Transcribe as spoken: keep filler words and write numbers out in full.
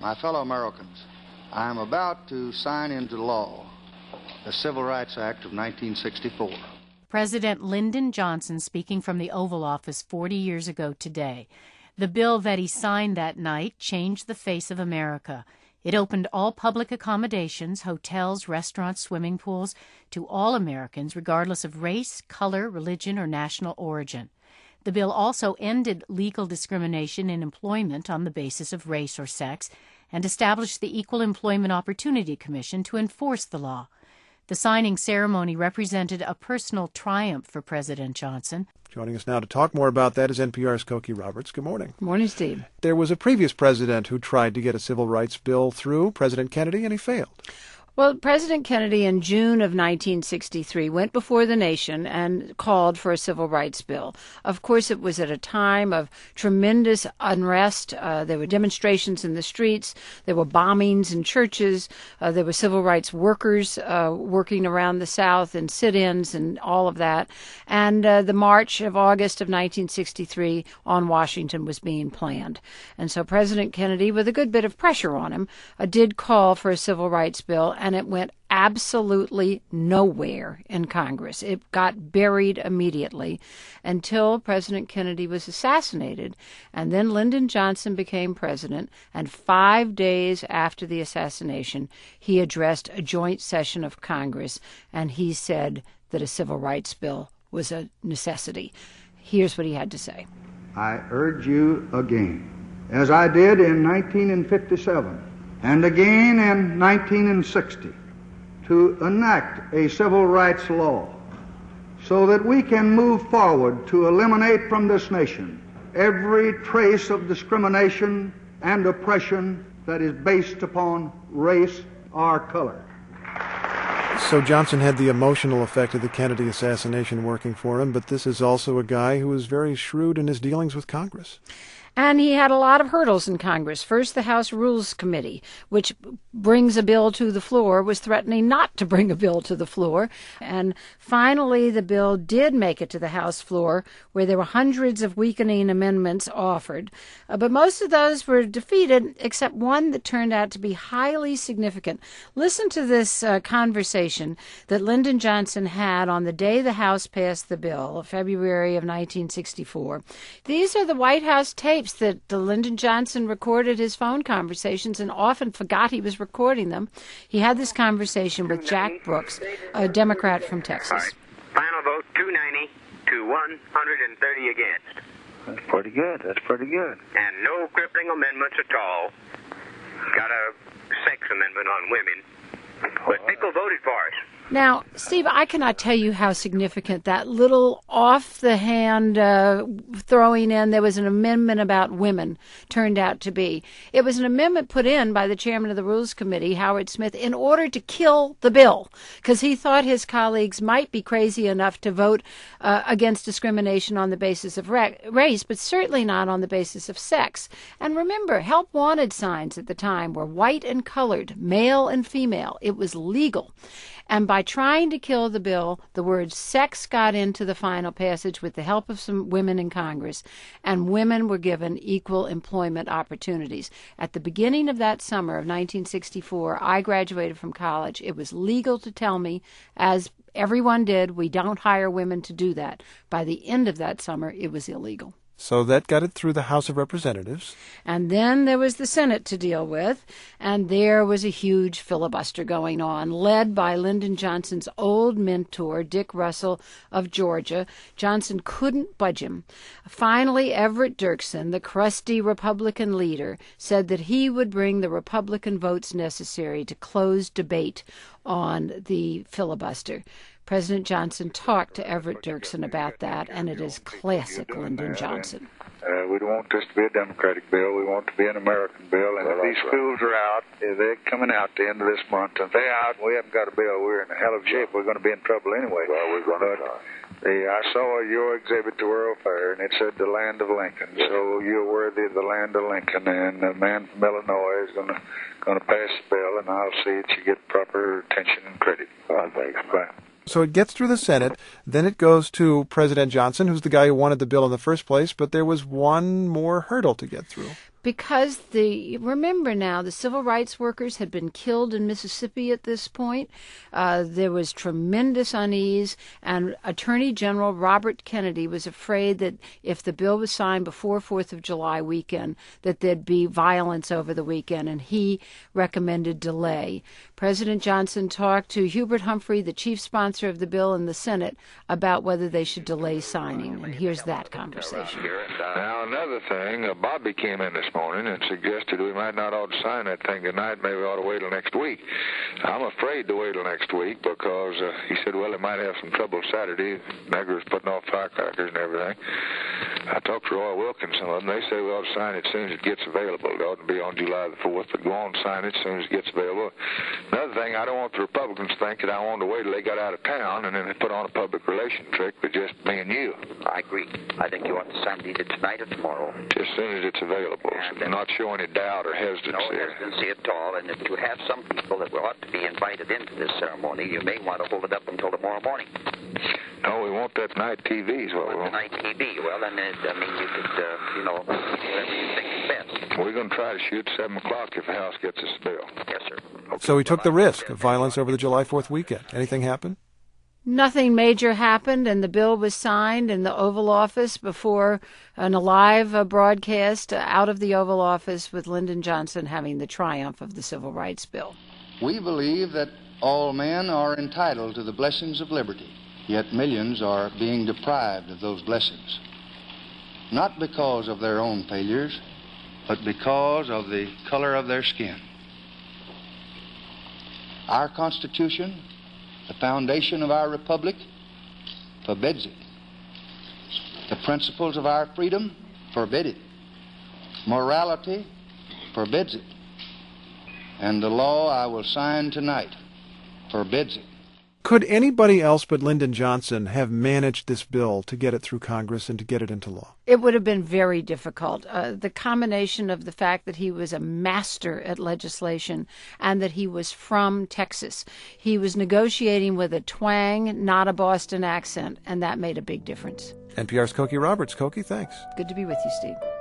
My fellow Americans, I am about to sign into law the Civil Rights Act of nineteen sixty-four. President Lyndon Johnson speaking from the Oval Office forty years ago today. The bill that he signed that night changed the face of America. It opened all public accommodations, hotels, restaurants, swimming pools, to all Americans, regardless of race, color, religion, or national origin. The bill also ended legal discrimination in employment on the basis of race or sex and established the Equal Employment Opportunity Commission to enforce the law. The signing ceremony represented a personal triumph for President Johnson. Joining us now to talk more about that is N P R's Cokie Roberts. Good morning. Good morning, Steve. There was a previous president who tried to get a civil rights bill through, President Kennedy, and he failed. Well, President Kennedy in June of nineteen sixty-three went before the nation and called for a civil rights bill. Of course, it was at a time of tremendous unrest. Uh, there were demonstrations in the streets. There were bombings in churches. Uh, there were civil rights workers uh, working around the South and sit-ins and all of that. And uh, the March of August of nineteen sixty-three on Washington was being planned. And so President Kennedy, with a good bit of pressure on him, uh, did call for a civil rights bill, and it went absolutely nowhere in Congress. It got buried immediately until President Kennedy was assassinated, and then Lyndon Johnson became president, and five days after the assassination, he addressed a joint session of Congress, and he said that a civil rights bill was a necessity. Here's what he had to say. I urge you again, as I did in nineteen fifty-seven, and again in nineteen sixty, to enact a civil rights law so that we can move forward to eliminate from this nation every trace of discrimination and oppression that is based upon race or color. So Johnson had the emotional effect of the Kennedy assassination working for him, but this is also a guy who is very shrewd in his dealings with Congress. And he had a lot of hurdles in Congress. First, the House Rules Committee, which brings a bill to the floor, was threatening not to bring a bill to the floor. And finally, the bill did make it to the House floor, where there were hundreds of weakening amendments offered. Uh, but most of those were defeated, except one that turned out to be highly significant. Listen to this uh, conversation that Lyndon Johnson had on the day the House passed the bill, February of nineteen sixty-four. These are the White House tapes that uh, Lyndon Johnson recorded his phone conversations and often forgot he was recording them. He had this conversation with Jack Brooks, a Democrat from Texas. Right. Final vote, two ninety to one hundred thirty against. That's pretty good. That's pretty good. And no crippling amendments at all. Got a sex amendment on women. But people voted for us. Now, Steve, I cannot tell you how significant that little off-the-hand uh, throwing in, there was an amendment about women, turned out to be. It was an amendment put in by the chairman of the Rules Committee, Howard Smith, in order to kill the bill, because he thought his colleagues might be crazy enough to vote uh, against discrimination on the basis of ra- race, but certainly not on the basis of sex. And remember, help wanted signs at the time were white and colored, male and female. It was legal. And by trying to kill the bill, the word sex got into the final passage with the help of some women in Congress, and women were given equal employment opportunities. At the beginning of that summer of nineteen sixty-four, I graduated from college. It was legal to tell me, as everyone did, we don't hire women to do that. By the end of that summer, it was illegal. So that got it through the House of Representatives. And then there was the Senate to deal with, and there was a huge filibuster going on, led by Lyndon Johnson's old mentor, Dick Russell of Georgia. Johnson couldn't budge him. Finally, Everett Dirksen, the crusty Republican leader, said that he would bring the Republican votes necessary to close debate on the filibuster. President Johnson talked to Everett Dirksen about that, and it is classic Lyndon Johnson. Uh, we don't want this to be a Democratic bill. We want it to be an American bill. And if these schools are out, if they're coming out at the end of this month, and if they're out and we haven't got a bill, we're in a hell of shape. We're going to be in trouble anyway. Well, we're going to try. The, I saw your exhibit to World Fair, and it said the land of Lincoln. Yes. So you're worthy of the land of Lincoln, and the man from Illinois is going to going to pass the bill, and I'll see that you get proper attention and credit. Well, thanks. Bye. So it gets through the Senate, then it goes to President Johnson, who's the guy who wanted the bill in the first place, but there was one more hurdle to get through. Because the remember now, the civil rights workers had been killed in Mississippi at this point. Uh, there was tremendous unease, and Attorney General Robert Kennedy was afraid that if the bill was signed before fourth of July weekend, that there'd be violence over the weekend, and he recommended delay. President Johnson talked to Hubert Humphrey, the chief sponsor of the bill in the Senate, about whether they should delay signing, and here's that conversation. Now, another thing, uh, Bobby came in this morning and suggested we might not ought to sign that thing tonight. Maybe we ought to wait till next week. I'm afraid to wait till next week because uh, he said, well, it might have some trouble Saturday. Negroes putting off firecrackers and everything. I talked to Roy Wilkinson of them. They say we ought to sign it as soon as it gets available. It ought to be on July the fourth, but go on and sign it as soon as it gets available. Another thing, I don't want the Republicans to think that I wanted to wait till they got out of town and then they put on a public relation trick with just me and you. I agree. I think you ought to sign it either tonight or tomorrow. Just as soon as it's available. So not showing any doubt or hesitancy. No hesitancy at all. And if you have some people that ought to be invited into this ceremony, you may want to hold it up until tomorrow morning. No, we want that night T V. Well, we want. Night T V. Well, then, it, I mean, you could, uh, you know, whatever you think is best. We're going to try to shoot seven o'clock if the House gets this bill. Yes, sir. Okay. So he took the risk of violence over the July fourth weekend. Anything happen? Nothing major happened, and the bill was signed in the Oval Office before an live uh, broadcast uh, out of the Oval Office with Lyndon Johnson having the triumph of the Civil Rights Bill. We believe that all men are entitled to the blessings of liberty, yet millions are being deprived of those blessings, not because of their own failures, but because of the color of their skin. Our Constitution, the foundation of our republic, forbids it. The principles of our freedom forbid it. Morality forbids it. And the law I will sign tonight forbids it. Could anybody else but Lyndon Johnson have managed this bill to get it through Congress and to get it into law? It would have been very difficult. Uh, the combination of the fact that he was a master at legislation and that he was from Texas. He was negotiating with a twang, not a Boston accent, and that made a big difference. N P R's Cokie Roberts. Cokie, thanks. Good to be with you, Steve.